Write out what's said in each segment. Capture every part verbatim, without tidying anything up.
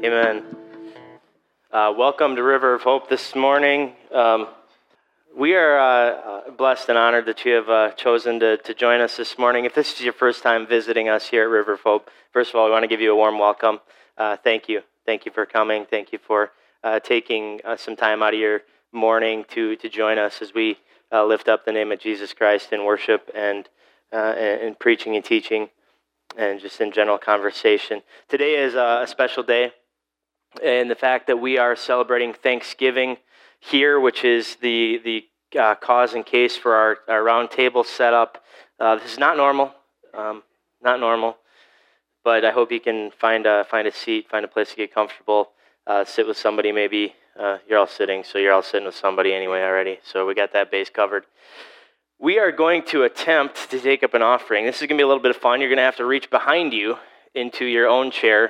Amen. Uh, welcome to River of Hope this morning. Um, we are uh, blessed and honored that you have uh, chosen to, to join us this morning. If this is your first time visiting us here at River of Hope, first of all, we want to give you a warm welcome. Uh, thank you. Thank you for coming. Thank you for uh, taking uh, some time out of your morning to, to join us as we uh, lift up the name of Jesus Christ in worship and, uh, and, and preaching and teaching and just in general conversation. Today is a special day. And the fact that we are celebrating Thanksgiving here, which is the the uh, cause and case for our, our round table setup. Uh, this is not normal, um, not normal, but I hope you can find a, find a seat, find a place to get comfortable, uh, sit with somebody maybe. Uh, you're all sitting, so you're all sitting with somebody anyway already, so we got that base covered. We are going to attempt to take up an offering. This is going to be a little bit of fun. You're going to have to reach behind you into your own chair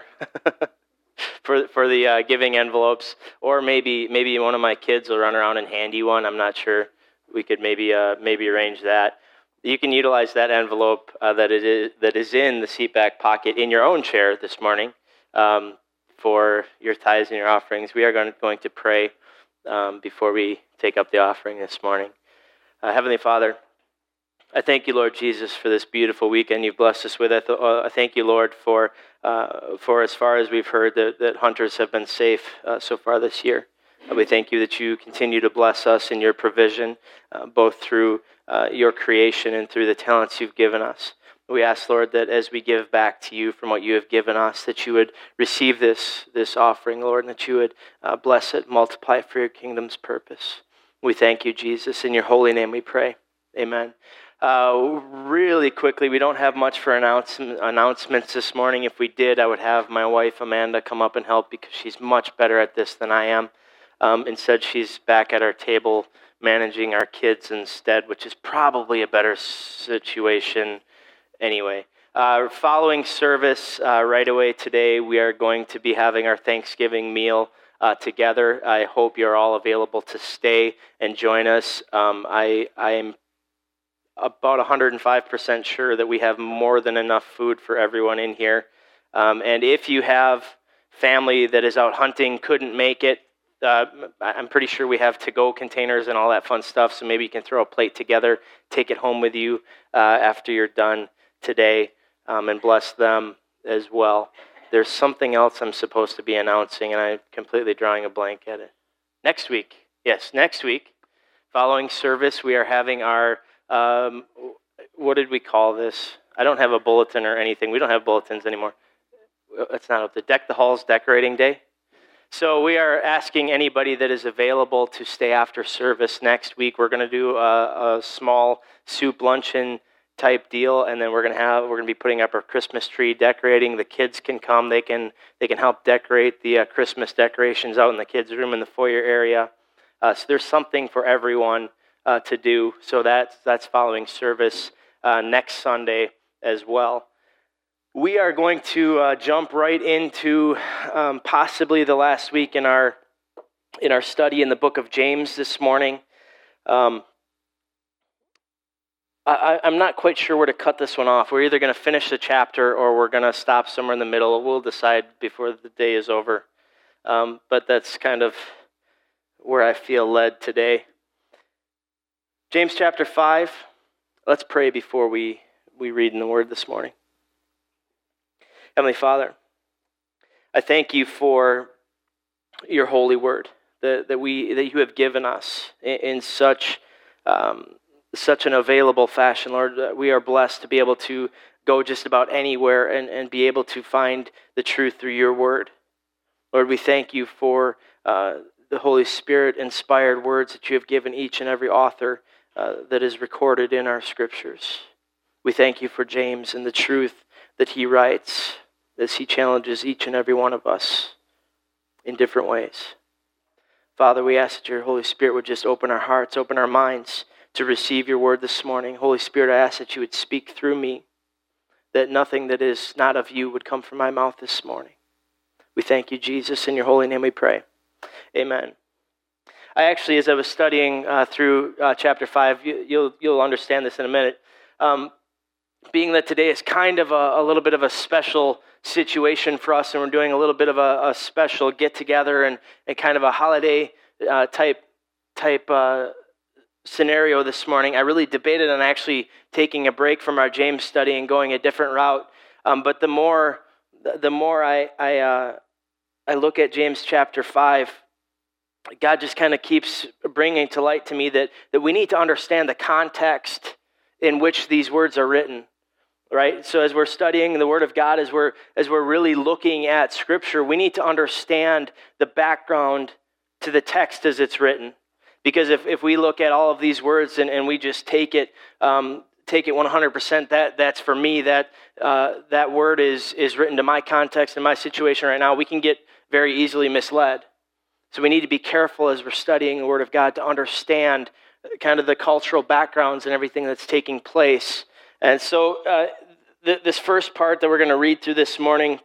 for for the uh, giving envelopes, or maybe maybe one of my kids will run around and hand you one. I'm not sure. We could maybe uh, maybe arrange that. You can utilize that envelope uh, that it is that is in the seat back pocket in your own chair this morning um, for your tithes and your offerings. We are going to, going to pray um, before we take up the offering this morning. Uh, Heavenly Father, I thank you, Lord Jesus, for this beautiful weekend you've blessed us with. I, th- I thank you, Lord, for uh, for as far as we've heard that, that hunters have been safe uh, so far this year. Uh, we thank you that you continue to bless us in your provision, uh, both through uh, your creation and through the talents you've given us. We ask, Lord, that as we give back to you from what you have given us, that you would receive this, this offering, Lord, and that you would uh, bless it, multiply it for your kingdom's purpose. We thank you, Jesus. In your holy name we pray. Amen. Uh, really quickly, we don't have much for announce- announcements this morning. If we did, I would have my wife, Amanda, come up and help because she's much better at this than I am. Um, instead, she's back at our table managing our kids instead, which is probably a better situation anyway. Uh, following service uh, right away today, we are going to be having our Thanksgiving meal uh, together. I hope you're all available to stay and join us. Um, I I am about one hundred five percent sure that we have more than enough food for everyone in here. Um, and if you have family that is out hunting, couldn't make it, uh, I'm pretty sure we have to-go containers and all that fun stuff, so maybe you can throw a plate together, take it home with you uh, after you're done today, um, and bless them as well. There's something else I'm supposed to be announcing, and I'm completely drawing a blank at it. Next week, yes, next week, following service, we are having our Um, what did we call this? I don't have a bulletin or anything. We don't have bulletins anymore. It's not up to Deck the Halls Decorating Day. So we are asking anybody that is available to stay after service next week. We're going to do a, a small soup luncheon type deal, and then we're going to have we're going to be putting up our Christmas tree decorating. The kids can come. They can they can help decorate the uh, Christmas decorations out in the kids' room in the foyer area. Uh, so there's something for everyone Uh, to do, so that's that's following service uh, next Sunday as well. We are going to uh, jump right into um, possibly the last week in our in our study in the book of James this morning. Um, I, I'm not quite sure where to cut this one off. We're either going to finish the chapter or we're going to stop somewhere in the middle. We'll decide before the day is over. Um, but that's kind of where I feel led today. James chapter five, let's pray before we, we read in the Word this morning. Heavenly Father, I thank you for your holy Word that, that we that you have given us in, in such um, such an available fashion, Lord. We are blessed to be able to go just about anywhere and, and be able to find the truth through your Word. Lord, we thank you for uh, the Holy Spirit-inspired words that you have given each and every author Uh, that is recorded in our scriptures. We thank you for James and the truth that he writes as he challenges each and every one of us in different ways. Father, we ask that your Holy Spirit would just open our hearts, open our minds to receive your word this morning. Holy Spirit, I ask that you would speak through me, that nothing that is not of you would come from my mouth this morning. We thank you, Jesus. In your holy name we pray. Amen. I actually, as I was studying uh, through uh, chapter five, you, you'll you'll understand this in a minute. Um, being that today is kind of a, a little bit of a special situation for us, and we're doing a little bit of a, a special get-together and, and kind of a holiday uh, type type uh, scenario this morning, I really debated on actually taking a break from our James study and going a different route. Um, but the more the more I I, uh, I look at James chapter five, God just kind of keeps bringing to light to me that that we need to understand the context in which these words are written. Right? So as we're studying the Word of God, as we're as we're really looking at Scripture, we need to understand the background to the text as it's written. Because if, if we look at all of these words and, and we just take it um, take it one hundred percent, that that's for me, that uh, that word is is written to my context and my situation right now, we can get very easily misled. So we need to be careful as we're studying the Word of God to understand kind of the cultural backgrounds and everything that's taking place. And so uh, th- this first part that we're going to read through this morning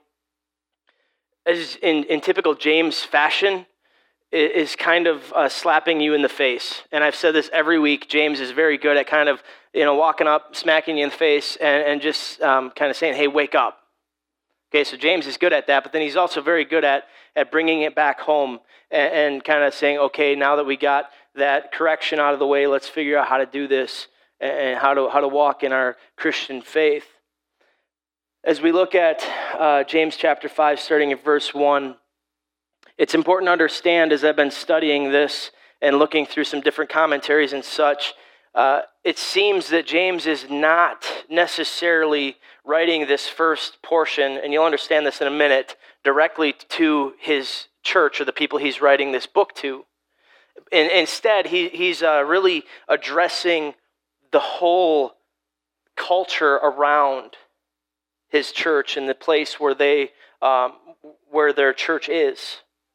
is in, in typical James fashion, is kind of uh, slapping you in the face. And I've said this every week. James is very good at kind of, you know, walking up, smacking you in the face, and, and just um, kind of saying, hey, wake up. Okay, so James is good at that, but then he's also very good at, at bringing it back home and, and kind of saying, okay, now that we got that correction out of the way, let's figure out how to do this and how to how to walk in our Christian faith. As we look at uh, James chapter five, starting at verse one, it's important to understand, as I've been studying this and looking through some different commentaries and such, uh, it seems that James is not necessarily writing this first portion, and you'll understand this in a minute, directly to his church or the people he's writing this book to. And instead, he, he's uh, really addressing the whole culture around his church and the place where they, um, where their church is.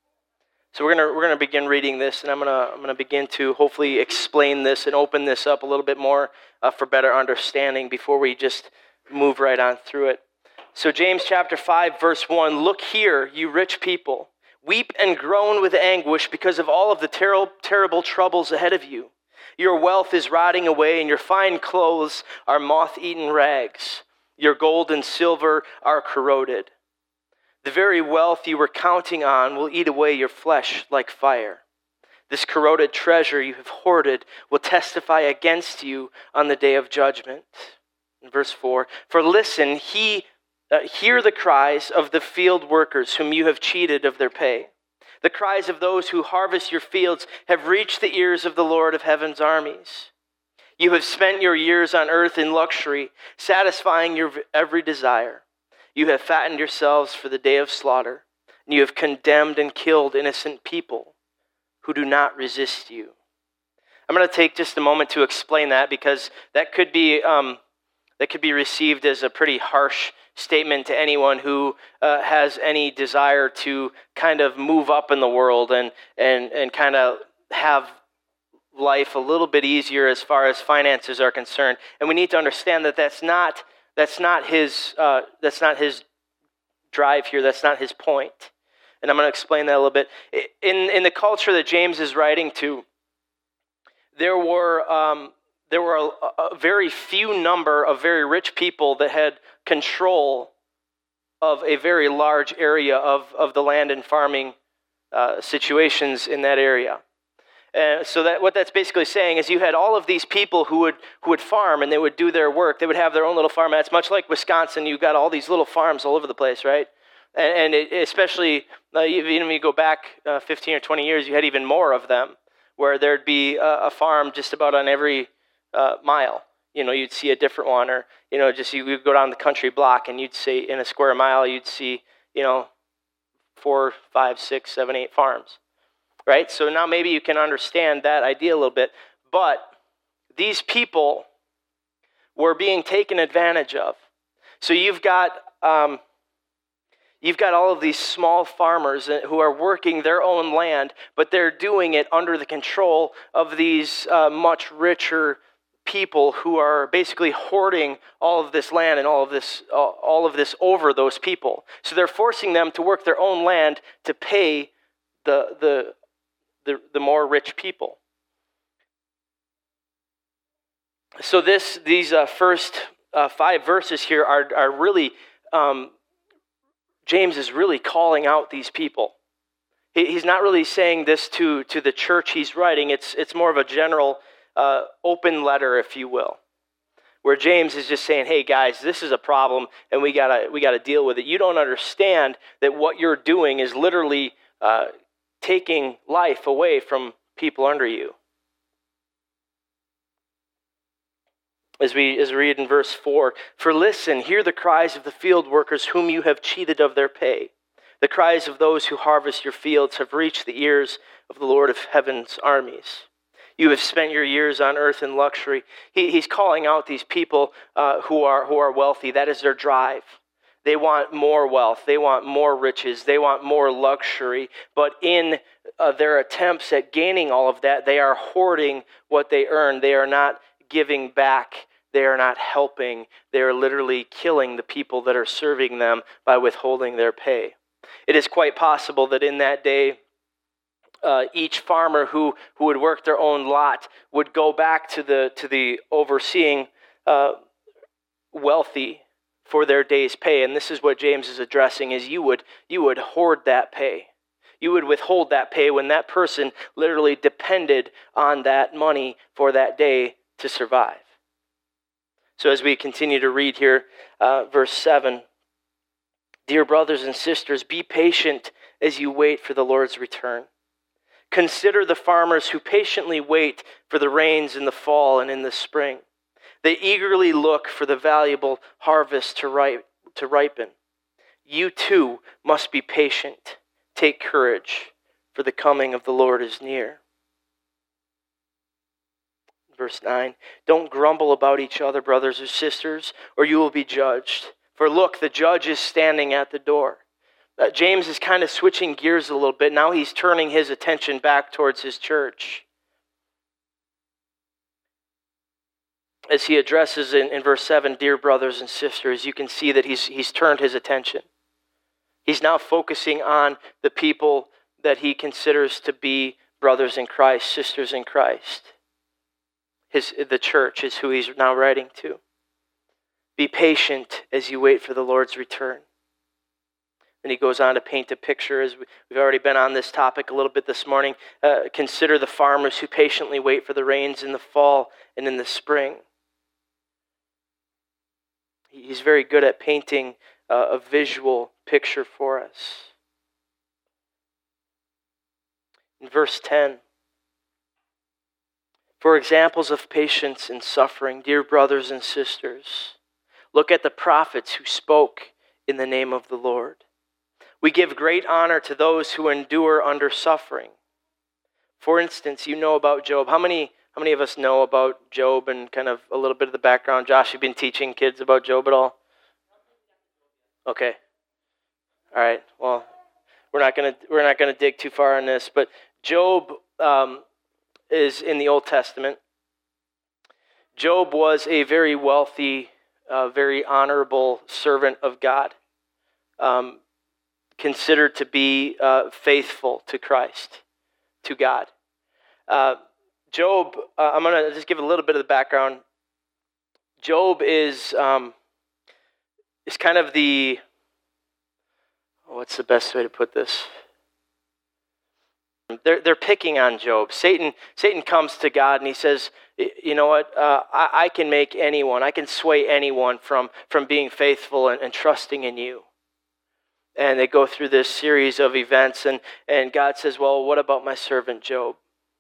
So we're gonna we're gonna begin reading this, and I'm gonna I'm gonna begin to hopefully explain this and open this up a little bit more uh, for better understanding before we just move right on through it. So James chapter five, verse one: Look here, you rich people, weep and groan with anguish because of all of the ter- terrible troubles ahead of you. Your wealth is rotting away, and your fine clothes are moth-eaten rags. Your gold and silver are corroded. The very wealth you were counting on will eat away your flesh like fire. This corroded treasure you have hoarded will testify against you on the day of judgment. In verse four, for listen, he, uh, hear the cries of the field workers whom you have cheated of their pay. The cries of those who harvest your fields have reached the ears of the Lord of heaven's armies. You have spent your years on earth in luxury, satisfying your every desire. You have fattened yourselves for the day of slaughter, and you have condemned and killed innocent people who do not resist you. I'm going to take just a moment to explain that, because that could be um, that could be received as a pretty harsh statement to anyone who uh, has any desire to kind of move up in the world and and and kind of have life a little bit easier as far as finances are concerned. And we need to understand that that's not that's not his uh, that's not his drive here. That's not his point. And I'm going to explain that a little bit. In in the culture that James is writing to, there were um, there were a, a very few number of very rich people that had control of a very large area of, of the land and farming uh, situations in that area. Uh, so that what that's basically saying is you had all of these people who would who would farm, and they would do their work. They would have their own little farmettes, much like Wisconsin. You've got all these little farms all over the place, right? And, and it, especially, uh, even when you go back uh, fifteen or twenty years, you had even more of them, where there'd be a, a farm just about on every uh, mile. You know, you'd see a different one, or, you know, just you would go down the country block, and you'd see in a square mile, you'd see, you know, four, five, six, seven, eight farms. Right? So now maybe you can understand that idea a little bit. But these people were being taken advantage of. So you've got um, you've got all of these small farmers who are working their own land, but they're doing it under the control of these uh, much richer people who are basically hoarding all of this land and all of this all of this over those people. So they're forcing them to work their own land to pay the the The, the more rich people. So this these uh, first uh, five verses here are, are really, um, James is really calling out these people. He, he's not really saying this to, to the church he's writing. It's, it's more of a general uh, open letter, if you will, where James is just saying, hey guys, this is a problem and we gotta, we gotta deal with it. You don't understand that what you're doing is literally uh, taking life away from people under you. As we, as we read in verse four, for listen, hear the cries of the field workers whom you have cheated of their pay. The cries of those who harvest your fields have reached the ears of the Lord of heaven's armies. You have spent your years on earth in luxury. He, he's calling out these people uh, who are who are wealthy. That is their drive. They want more wealth. They want more riches. They want more luxury. But in uh, their attempts at gaining all of that, they are hoarding what they earn. They are not giving back. They are not helping. They are literally killing the people that are serving them by withholding their pay. It is quite possible that in that day, uh, each farmer who, who would work their own lot would go back to the to the overseeing uh, wealthy for their day's pay. And this is what James is addressing: is you would you would hoard that pay. You would withhold that pay when that person literally depended on that money for that day to survive. So as we continue to read here, uh, verse seven, dear brothers and sisters, be patient as you wait for the Lord's return. Consider the farmers who patiently wait for the rains in the fall and in the spring. They eagerly look for the valuable harvest to ripe, to ripen. You too must be patient. Take courage, for the coming of the Lord is near. Verse nine, don't grumble about each other, brothers or sisters, or you will be judged. For look, the judge is standing at the door. Uh, James is kind of switching gears a little bit. Now he's turning his attention back towards his church. As he addresses in, in verse seven, dear brothers and sisters, you can see that he's he's turned his attention. He's now focusing on the people that he considers to be brothers in Christ, sisters in Christ. His, the church is who he's now writing to. Be patient as you wait for the Lord's return. And he goes on to paint a picture, as we've already been on this topic a little bit this morning. Uh, consider the farmers who patiently wait for the rains in the fall and in the spring. He's very good at painting uh, a visual picture for us. In verse ten, for examples of patience and suffering, dear brothers and sisters, look at the prophets who spoke in the name of the Lord. We give great honor to those who endure under suffering. For instance, you know about Job. How many, how many of us know about Job and kind of a little bit of the background? Josh, you've been teaching kids about Job at all? Okay. All right. Well, we're not gonna we're not gonna dig too far on this, but Job um, is in the Old Testament. Job was a very wealthy, uh, very honorable servant of God. Um, considered to be uh, faithful to Christ, to God. Uh, Job, uh, I'm going to just give a little bit of the background. Job is um, is kind of the, what's the best way to put this? They're they're picking on Job. Satan Satan comes to God and he says, you know what, uh, I, I can make anyone, I can sway anyone from, from being faithful and, and trusting in you. And they go through this series of events, and, and God says, well, what about my servant Job?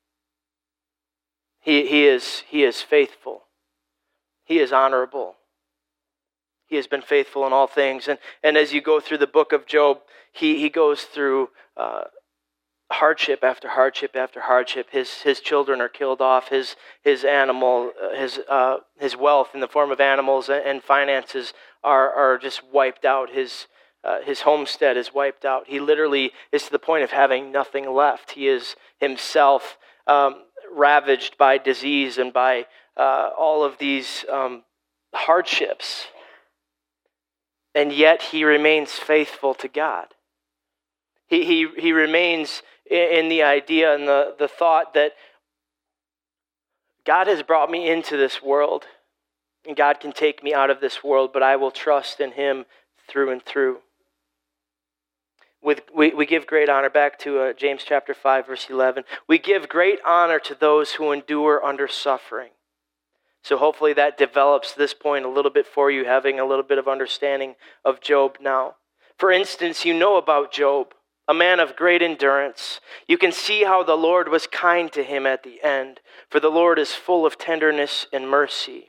He he is he is faithful. He is honorable. He has been faithful in all things. And and as you go through the book of Job, he, he goes through uh, hardship after hardship after hardship. His his children are killed off. His his animal, his uh, his wealth in the form of animals and finances are are just wiped out. His Uh, his homestead is wiped out. He literally is to the point of having nothing left. He is himself um, ravaged by disease and by uh, all of these um, hardships. And yet he remains faithful to God. He he he remains in the idea and the, the thought that God has brought me into this world. And God can take me out of this world, but I will trust in him through and through. With, we, we give great honor, back to uh, James chapter five, verse eleven. We give great honor to those who endure under suffering. So hopefully that develops this point a little bit for you, having a little bit of understanding of Job now. For instance, you know about Job, a man of great endurance. You can see how the Lord was kind to him at the end, for the Lord is full of tenderness and mercy.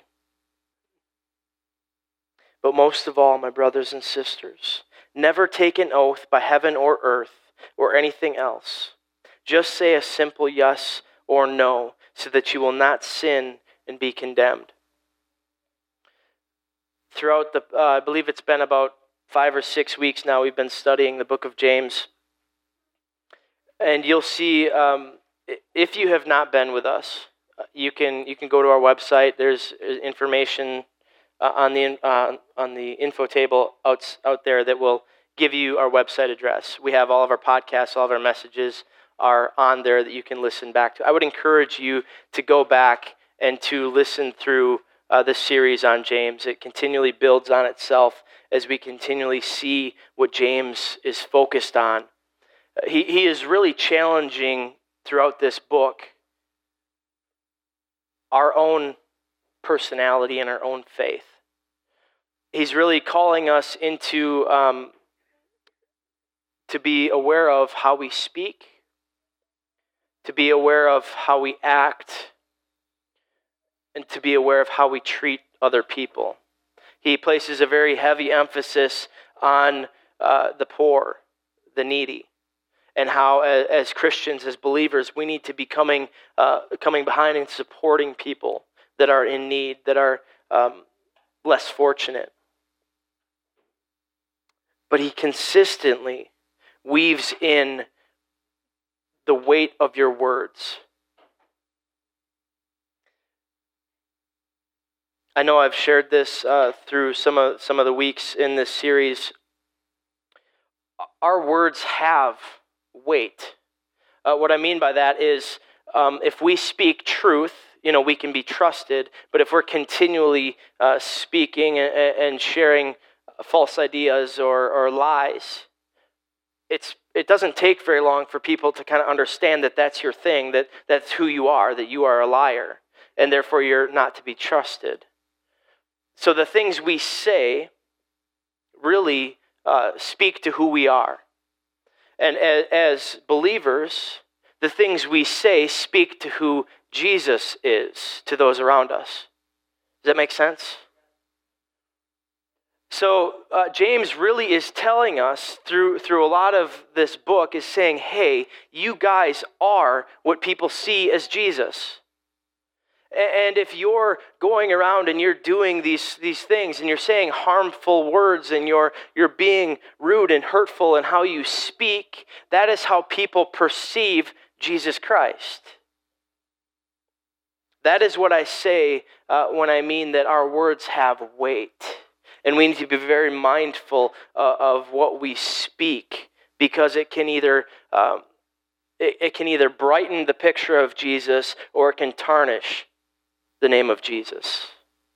But most of all, my brothers and sisters, never take an oath by heaven or earth or anything else. Just say a simple yes or no, so that you will not sin and be condemned. Throughout the, uh, I believe it's been about five or six weeks now, we've been studying the book of James. And you'll see, um, if you have not been with us, you can you can go to our website. There's information uh, on the uh, on the info table out, out there that will give you our website address. We have all of our podcasts, all of our messages are on there that you can listen back to. I would encourage you to go back and to listen through uh, this series on James. It continually builds on itself as we continually see what James is focused on. Uh, he, he is really challenging throughout this book our own personality and our own faith. He's really calling us into um, to be aware of how we speak, to be aware of how we act, and to be aware of how we treat other people. He places a very heavy emphasis on uh, the poor, the needy, and how as, as Christians, as believers, we need to be coming, uh, coming behind and supporting people that are in need, that are um, less fortunate. But he consistently weaves in the weight of your words. I know I've shared this uh, through some of some of the weeks in this series. Our words have weight. Uh, what I mean by that is, um, if we speak truth, you know, we can be trusted. But if we're continually uh, speaking and, and sharing false ideas or, or lies, it's it doesn't take very long for people to kind of understand that that's your thing, that that's who you are, that you are a liar, and therefore you're not to be trusted. So the things we say really uh, speak to who we are. And as, as believers, the things we say speak to who Jesus is to those around us. Does that make sense? So uh, James really is telling us through, through a lot of this book is saying, hey, you guys are what people see as Jesus. And if you're going around and you're doing these, these things and you're saying harmful words and you're, you're being rude and hurtful in how you speak, that is how people perceive Jesus Christ. That is what I say uh, when I mean that our words have weight. And we need to be very mindful uh, of what we speak, because it can either um, it, it can either brighten the picture of Jesus or it can tarnish the name of Jesus.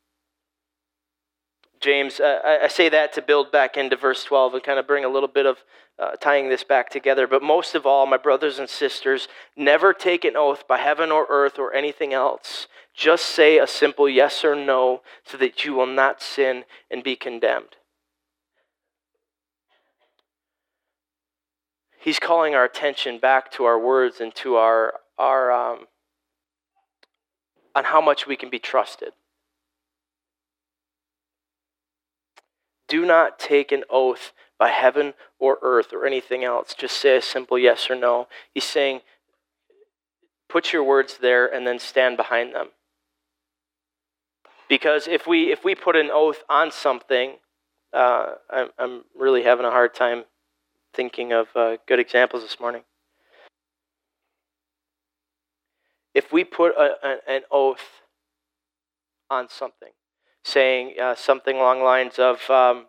James, uh, I, I say that to build back into verse twelve and kind of bring a little bit of uh, tying this back together. But most of all, my brothers and sisters, never take an oath by heaven or earth or anything else. Just say a simple yes or no so that you will not sin and be condemned. He's calling our attention back to our words and to our, our um, on how much we can be trusted. Do not take an oath by heaven or earth or anything else. Just say a simple yes or no. He's saying, put your words there and then stand behind them. Because if we if we put an oath on something, uh, I'm, I'm really having a hard time thinking of uh, good examples this morning. If we put a, a, an oath on something, saying uh, something along the lines of, um,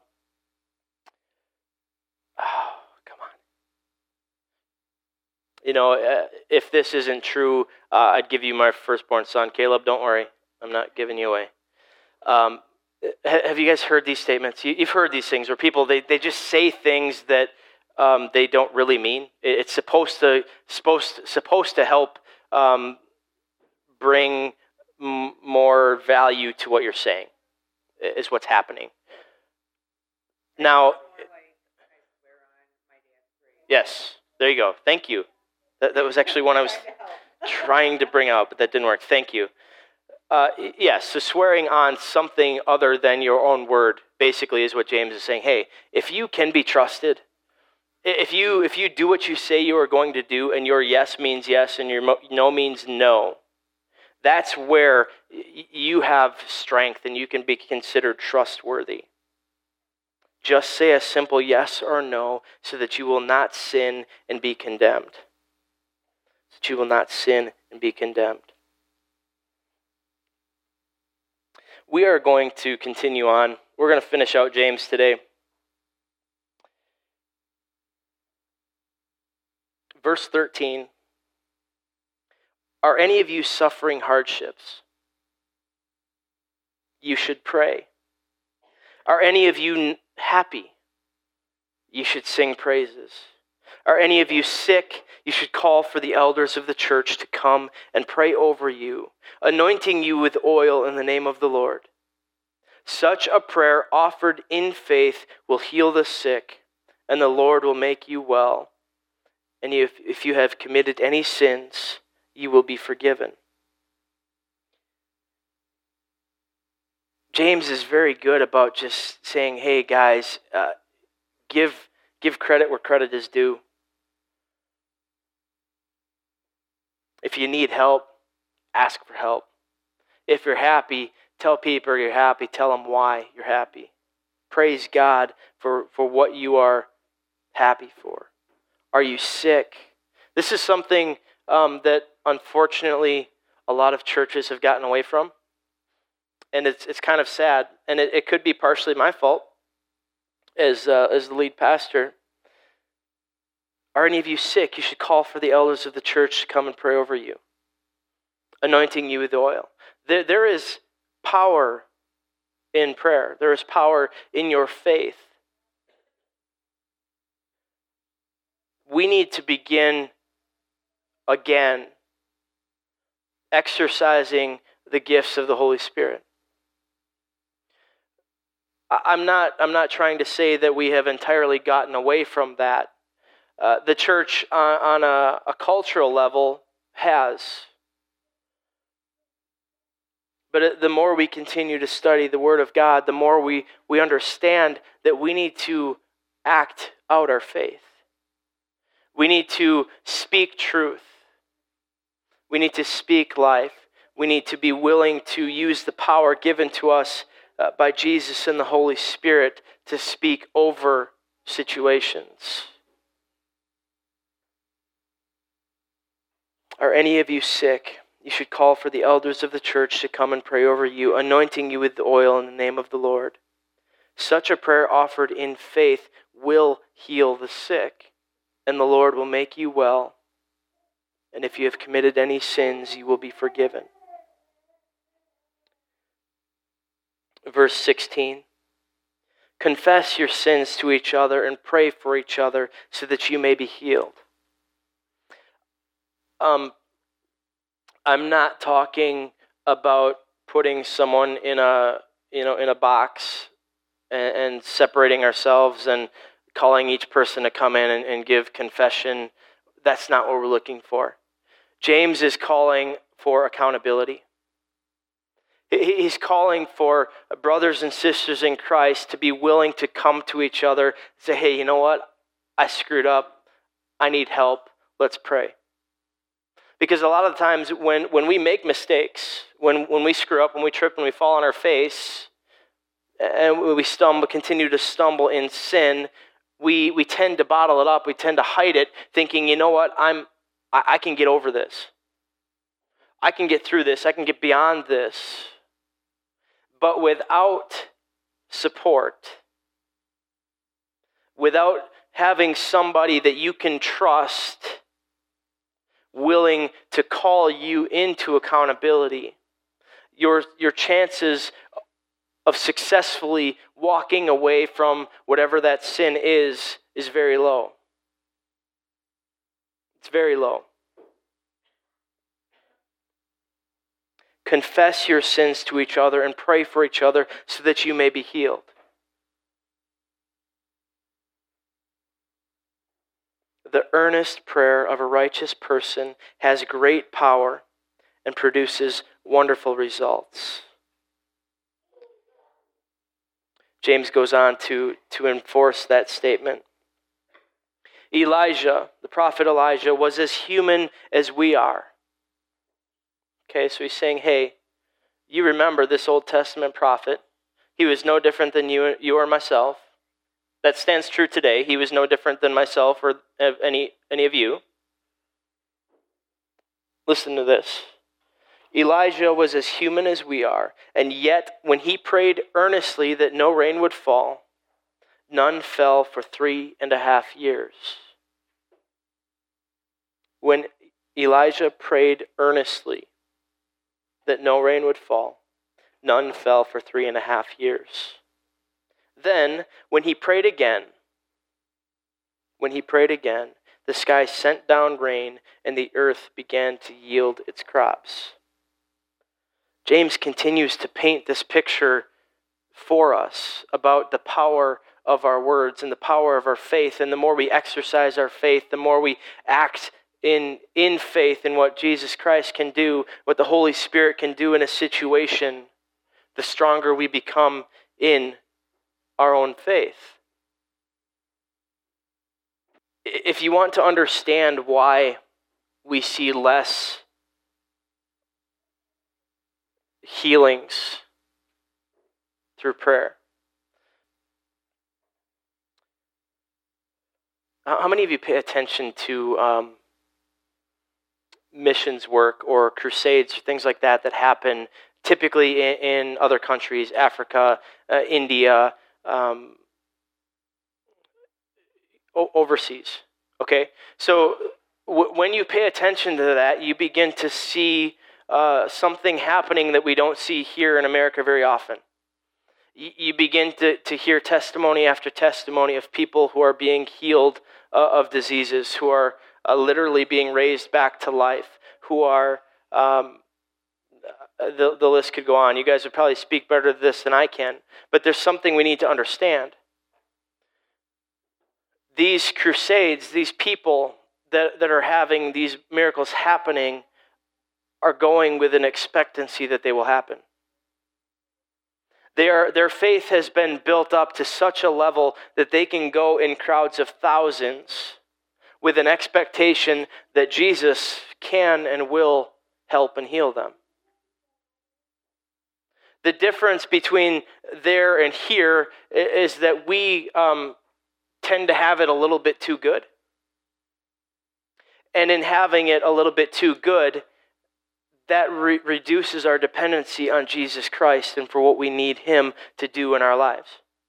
oh, come on. You know, uh, if this isn't true, uh, I'd give you my firstborn son. Caleb, don't worry. I'm not giving you away. Um, ha- have you guys heard these statements? You, you've heard these things where people, they, they just say things that um, they don't really mean. It, it's supposed to supposed supposed to help um, bring m- more value to what you're saying, is what's happening. Now, yes, there you go. Thank you. That, that was actually one I was trying to bring out, but that didn't work. Thank you. Uh, yes, so swearing on something other than your own word basically is what James is saying. Hey, if you can be trusted, if you if you do what you say you are going to do, and your yes means yes and your no means no, that's where you have strength and you can be considered trustworthy. Just say a simple yes or no so that you will not sin and be condemned. So that you will not sin and be condemned. We are going to continue on. We're going to finish out James today. Verse thirteen. Are any of you suffering hardships? You should pray. Are any of you happy? You should sing praises. Are any of you sick? You should call for the elders of the church to come and pray over you, anointing you with oil in the name of the Lord. Such a prayer offered in faith will heal the sick, and the Lord will make you well. And if, if you have committed any sins, you will be forgiven. James is very good about just saying, hey guys, uh, give, give credit where credit is due. If you need help, ask for help. If you're happy, tell people you're happy. Tell them why you're happy. Praise God for, for what you are happy for. Are you sick? This is something um, that unfortunately a lot of churches have gotten away from. And it's it's kind of sad. And it, it could be partially my fault as, uh, as the lead pastor. Are any of you sick? You should call for the elders of the church to come and pray over you, anointing you with oil. There, there is power in prayer. There is power in your faith. We need to begin again exercising the gifts of the Holy Spirit. I'm not, I'm not trying to say that we have entirely gotten away from that. Uh, the church on, on a, a cultural level has. But the more we continue to study the Word of God, the more we, we understand that we need to act out our faith. We need to speak truth. We need to speak life. We need to be willing to use the power given to us uh, by Jesus and the Holy Spirit to speak over situations. Are any of you sick? You should call for the elders of the church to come and pray over you, anointing you with the oil in the name of the Lord. Such a prayer offered in faith will heal the sick, and the Lord will make you well. And if you have committed any sins, you will be forgiven. Verse sixteen. Confess your sins to each other and pray for each other so that you may be healed. Um, I'm not talking about putting someone in a you know in a box and, and separating ourselves and calling each person to come in and, and give confession. That's not what we're looking for. James is calling for accountability. He's calling for brothers and sisters in Christ to be willing to come to each other and say, hey, you know what? I screwed up. I need help. Let's pray. Because a lot of the times when, when we make mistakes, when, when we screw up, when we trip, when we fall on our face, and we stumble, continue to stumble in sin, we, we tend to bottle it up. We tend to hide it, thinking, you know what? I'm I, I can get over this. I can get through this. I can get beyond this. But without support, without having somebody that you can trust willing to call you into accountability, your, your chances of successfully walking away from whatever that sin is, is very low. It's very low. Confess your sins to each other and pray for each other so that you may be healed. The earnest prayer of a righteous person has great power and produces wonderful results. James goes on to, to enforce that statement. Elijah, the prophet Elijah, was as human as we are. Okay, so he's saying, hey, you remember this Old Testament prophet. He was no different than you, you or myself. That stands true today. He was no different than myself or any, any of you. Listen to this. Elijah was as human as we are, and yet when he prayed earnestly that no rain would fall, none fell for three and a half years. When Elijah prayed earnestly that no rain would fall, none fell for three and a half years. Then, when he prayed again, when he prayed again, the sky sent down rain and the earth began to yield its crops. James continues to paint this picture for us about the power of our words and the power of our faith. And the more we exercise our faith, the more we act in, in faith in what Jesus Christ can do, what the Holy Spirit can do in a situation, the stronger we become in our own faith. If you want to understand why we see less healings through prayer, how many of you pay attention to um, missions work or crusades or things like that that happen typically in, in other countries, Africa, uh, India, um, o- overseas? Okay, so w- when you pay attention to that, you begin to see uh, something happening that we don't see here in America very often. Y- you begin to, to hear testimony after testimony of people who are being healed uh, of diseases, who are uh, literally being raised back to life, who are, um, the, the list could go on. You guys would probably speak better to this than I can, but there's something we need to understand. These crusades, these people that, that are having these miracles happening are going with an expectancy that they will happen. They are, their faith has been built up to such a level that they can go in crowds of thousands with an expectation that Jesus can and will help and heal them. The difference between there and here is that we um, tend to have it a little bit too good. And in having it a little bit too good, that re- reduces our dependency on Jesus Christ and for what we need Him to do in our lives.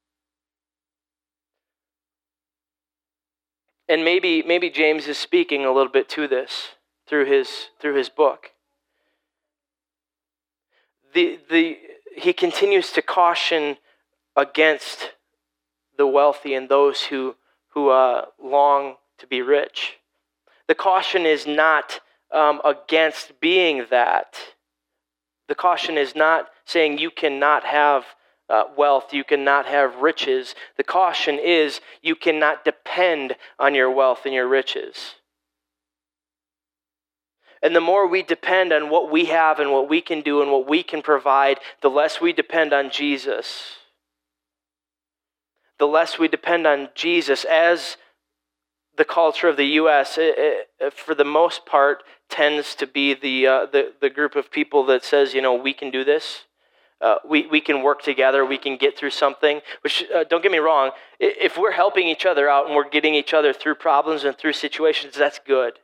And maybe maybe James is speaking a little bit to this through his through his book. The the he continues to caution against the wealthy and those who who uh, long to be rich. The caution is not um, against being that. The caution is not saying you cannot have uh, wealth, you cannot have riches. The caution is you cannot depend on your wealth and your riches. And the more we depend on what we have and what we can do and what we can provide, the less we depend on Jesus. The less we depend on Jesus, as the culture of the U S, it, it, for the most part, tends to be the, uh, the the group of people that says, you know, we can do this. Uh, we, we can work together. We can get through something. Which, uh, don't get me wrong, if we're helping each other out and we're getting each other through problems and through situations, that's good.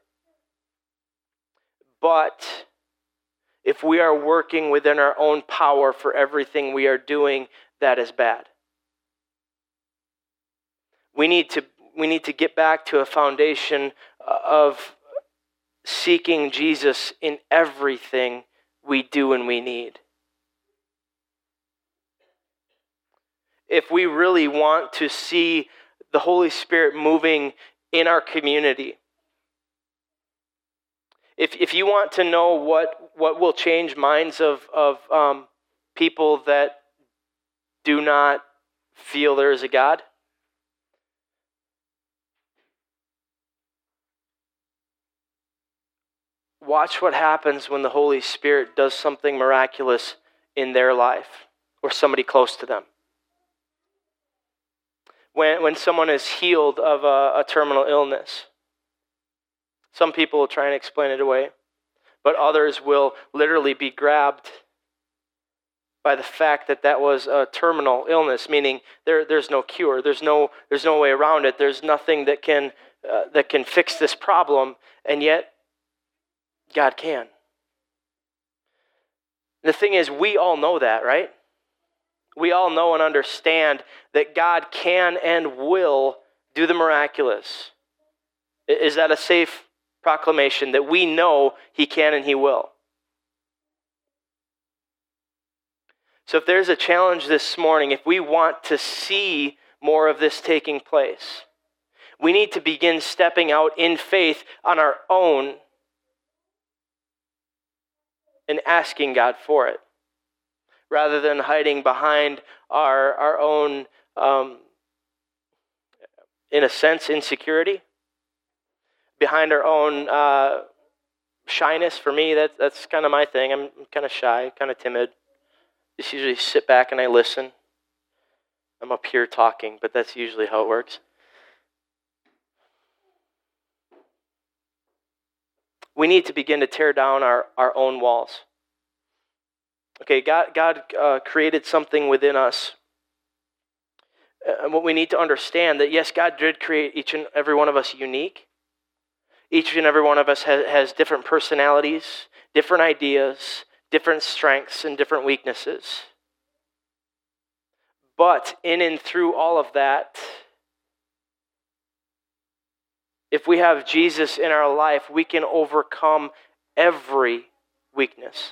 But if we are working within our own power for everything we are doing, that is bad. We need to we need to get back to a foundation of seeking Jesus in everything we do and we need. if we really want to see the Holy Spirit moving in our community. If if you want to know what, what will change minds of, of um, people that do not feel there is a God, watch what happens when the Holy Spirit does something miraculous in their life or somebody close to them. When, when someone is healed of a, a terminal illness, some people will try and explain it away, but others will literally be grabbed by the fact that that was a terminal illness, meaning there, there's no cure, there's no, there's no way around it, there's nothing that can, uh, that can fix this problem, and yet God can. The thing is, we all know that, right? We all know and understand that God can and will do the miraculous. Is that a safe proclamation that we know He can and He will? So if there's a challenge this morning, if we want to see more of this taking place, we need to begin stepping out in faith on our own and asking God for it, rather than hiding behind our, our own, um, in a sense, insecurity, behind our own uh, shyness. For me, that, that's kind of my thing. I'm kind of shy, kind of timid. Just usually sit back and I listen. I'm up here talking, but that's usually how it works. We need to begin to tear down our, our own walls. Okay, God, God uh, created something within us. And what we need to understand that, yes, God did create each and every one of us unique. Each and every one of us has, has different personalities, different ideas, different strengths, and different weaknesses. But in and through all of that, if we have Jesus in our life, we can overcome every weakness.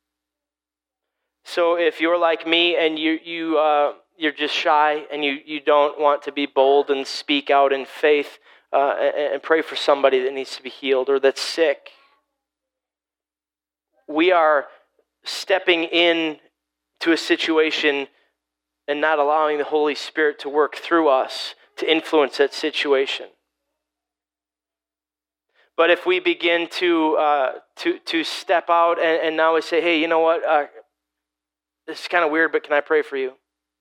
So if you're like me and you you uh, you're just shy and you, you don't want to be bold and speak out in faith uh, and, and pray for somebody that needs to be healed or that's sick, we are stepping in to a situation and not allowing the Holy Spirit to work through us to influence that situation. But if we begin to uh, to to step out and, and now we say, hey, you know what? Uh, this is kind of weird, but can I pray for you?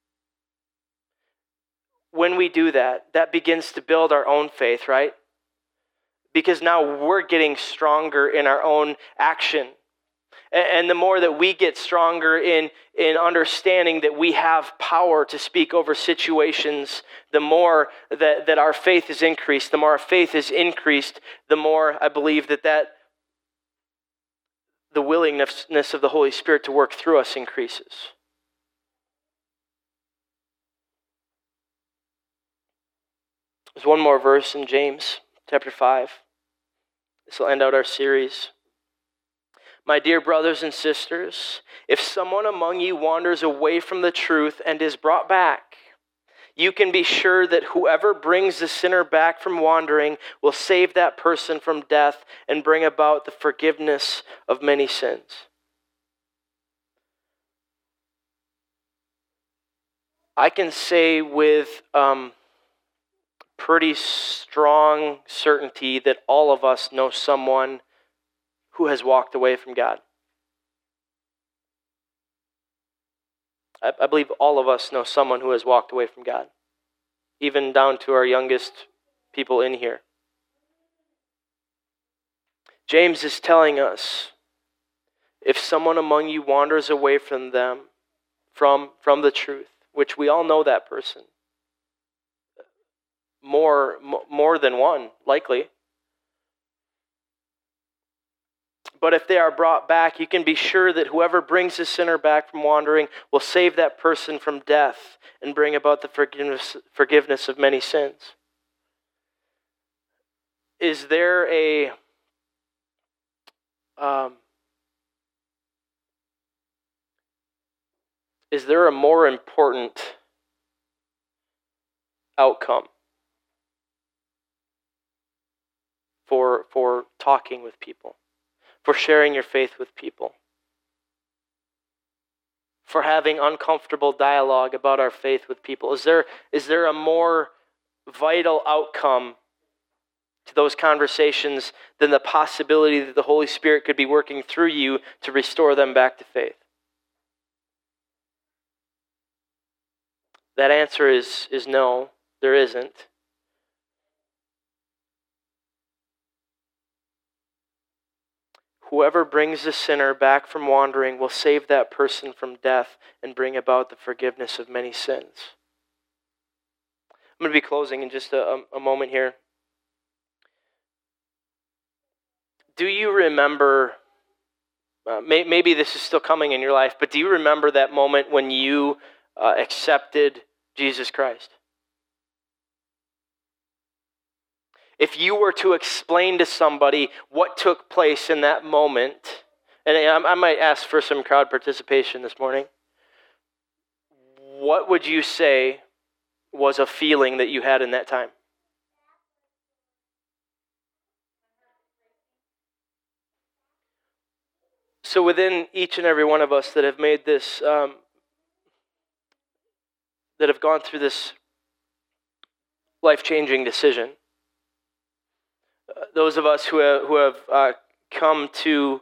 When we do that, that begins to build our own faith, right? Because now we're getting stronger in our own action. And, and the more that we get stronger in, in understanding that we have power to speak over situations, the more that, that our faith is increased, the more our faith is increased, the more I believe that, that the willingness of the Holy Spirit to work through us increases. There's one more verse in James chapter five. This will end out our series. My dear brothers and sisters, if someone among you wanders away from the truth and is brought back, you can be sure that whoever brings the sinner back from wandering will save that person from death and bring about the forgiveness of many sins. I can say with um, pretty strong certainty that all of us know someone who has walked away from God. I, I believe all of us know someone who has walked away from God, even down to our youngest people in here. James is telling us, if someone among you wanders away from them, from, from the truth, which we all know that person, more, more than one, likely. But if they are brought back, you can be sure that whoever brings the sinner back from wandering will save that person from death and bring about the forgiveness, forgiveness of many sins. Is there a um, is there a more important outcome for, for talking with people, for sharing your faith with people, for having uncomfortable dialogue about our faith with people? Is there, is there a more vital outcome to those conversations than the possibility that the Holy Spirit could be working through you to restore them back to faith? That answer is, is no, there isn't. Whoever brings the sinner back from wandering will save that person from death and bring about the forgiveness of many sins. I'm going to be closing in just a, a moment here. Do you remember, uh, may, maybe this is still coming in your life, but do you remember that moment when you uh, accepted Jesus Christ? If you were to explain to somebody what took place in that moment, and I, I might ask for some crowd participation this morning, what would you say was a feeling that you had in that time? So within each and every one of us that have made this, um, that have gone through this life-changing decision, uh, those of us who have, who have uh, come to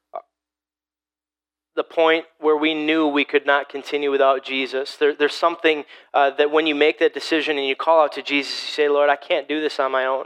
the point where we knew we could not continue without Jesus, there, there's something uh, that when you make that decision and you call out to Jesus, you say, Lord, I can't do this on my own.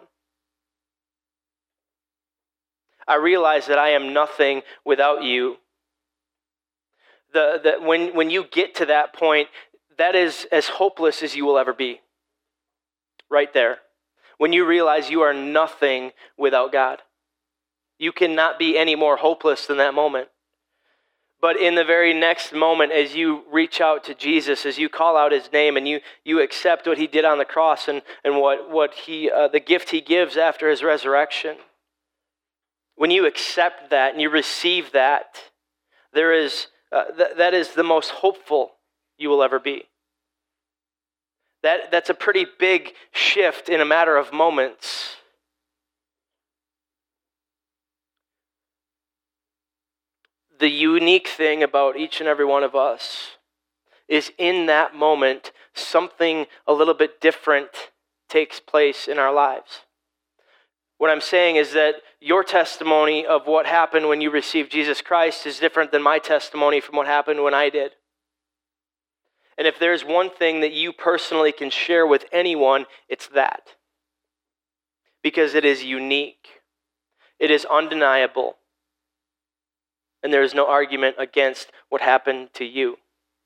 I realize that I am nothing without you. The, the, when, when you get to that point, that is as hopeless as you will ever be. Right there. When you realize you are nothing without God. You cannot be any more hopeless than that moment. But in the very next moment, as you reach out to Jesus, as you call out his name and you, you accept what he did on the cross and, and what, what he, uh, the gift he gives after his resurrection, when you accept that and you receive that, there is uh, th- that is the most hopeful you will ever be. That that's a pretty big shift in a matter of moments. The unique thing about each and every one of us is in that moment, something a little bit different takes place in our lives. What I'm saying is that your testimony of what happened when you received Jesus Christ is different than my testimony from what happened when I did. And if there's one thing that you personally can share with anyone, it's that. Because it is unique. It is undeniable. And there is no argument against what happened to you.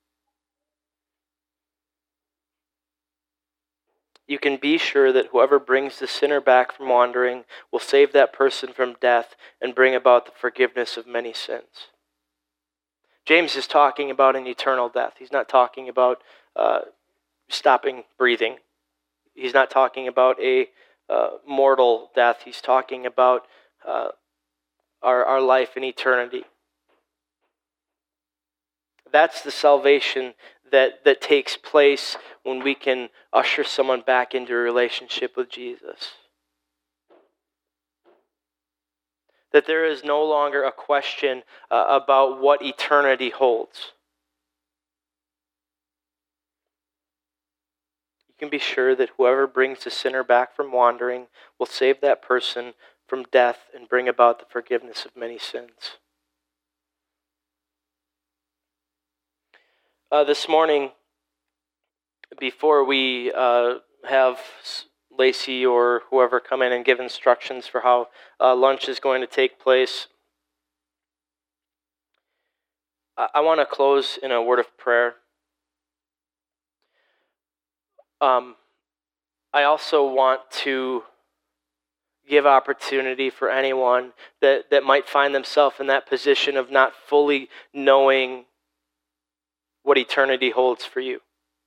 You can be sure that whoever brings the sinner back from wandering will save that person from death and bring about the forgiveness of many sins. James is talking about an eternal death. He's not talking about uh, stopping breathing. He's not talking about a uh, mortal death. He's talking about uh, our, our life in eternity. That's the salvation that, that takes place when we can usher someone back into a relationship with Jesus. That there is no longer a question uh, about what eternity holds. You can be sure that whoever brings the sinner back from wandering will save that person from death and bring about the forgiveness of many sins. Uh, this morning, before we uh, have Lacey or whoever come in and give instructions for how uh, lunch is going to take place, I, I want to close in a word of prayer. Um, I also want to give opportunity for anyone that, that might find themselves in that position of not fully knowing what eternity holds for you.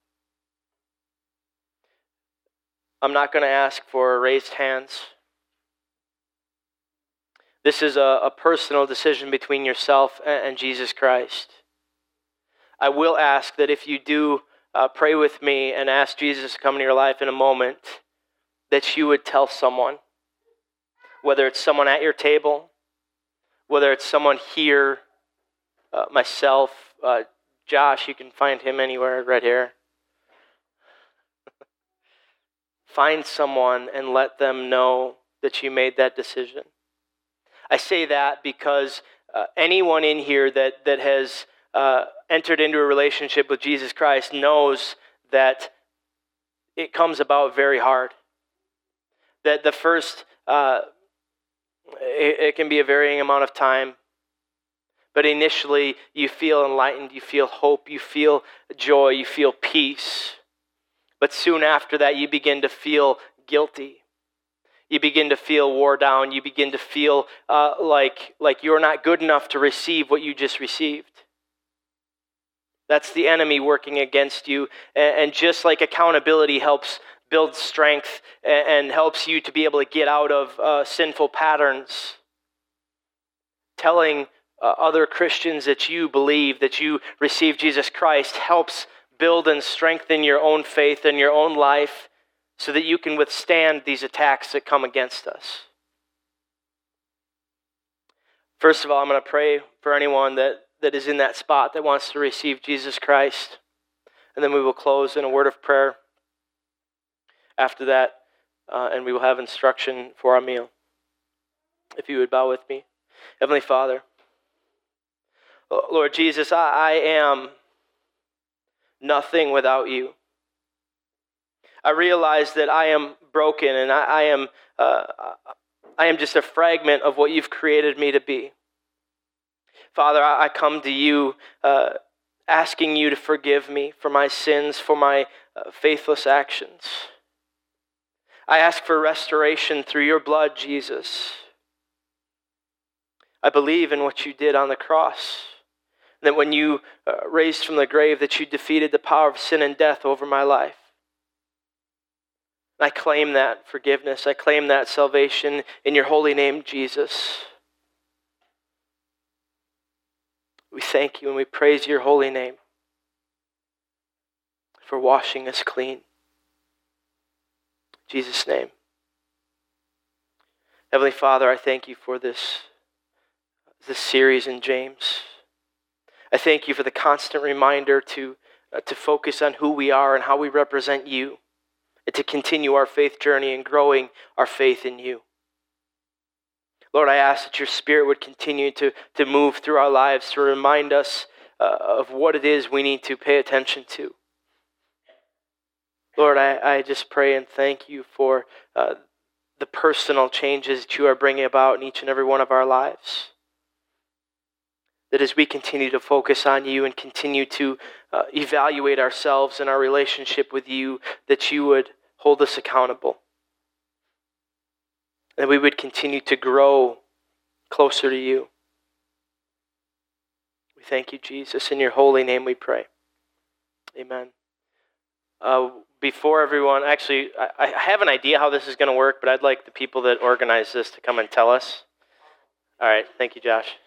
I'm not going to ask for raised hands. This is a, a personal decision between yourself and, and Jesus Christ. I will ask that if you do uh, pray with me and ask Jesus to come into your life in a moment, that you would tell someone, whether it's someone at your table, whether it's someone here, uh, myself, uh, Josh, you can find him anywhere right here. Find someone and let them know that you made that decision. I say that because uh, anyone in here that, that has uh, entered into a relationship with Jesus Christ knows that it comes about very hard. That the first, uh, it, it can be a varying amount of time, but initially you feel enlightened, you feel hope, you feel joy, you feel peace. But soon after that, you begin to feel guilty. You begin to feel wore down. You begin to feel uh, like, like you're not good enough to receive what you just received. That's the enemy working against you. And, and just like accountability helps build strength and, and helps you to be able to get out of uh, sinful patterns, telling uh, other Christians that you believe, that you receive Jesus Christ, helps build and strengthen your own faith and your own life so that you can withstand these attacks that come against us. First of all, I'm going to pray for anyone that, that is in that spot that wants to receive Jesus Christ. And then we will close in a word of prayer after that, uh, and we will have instruction for our meal. If you would bow with me. Heavenly Father, Lord Jesus, I, I am nothing without you. I realize that I am broken and I, I am uh, I am just a fragment of what you've created me to be. Father, I, I come to you uh, asking you to forgive me for my sins, for my uh, faithless actions. I ask for restoration through your blood, Jesus. I believe in what you did on the cross. That when you uh, raised from the grave, that you defeated the power of sin and death over my life. I claim that forgiveness. I claim that salvation in your holy name, Jesus. We thank you and we praise your holy name for washing us clean. In Jesus' name. Heavenly Father, I thank you for this, this series in James. I thank you for the constant reminder to, uh, to focus on who we are and how we represent you, and to continue our faith journey and growing our faith in you. Lord, I ask that your Spirit would continue to, to move through our lives to remind us uh, of what it is we need to pay attention to. Lord, I, I just pray and thank you for uh, the personal changes that you are bringing about in each and every one of our lives. That as we continue to focus on you and continue to uh, evaluate ourselves and our relationship with you, that you would hold us accountable. That we would continue to grow closer to you. We thank you, Jesus. In your holy name we pray. Amen. Uh, before everyone, actually, I, I have an idea how this is going to work, but I'd like the people that organize this to come and tell us. All right. Thank you, Josh.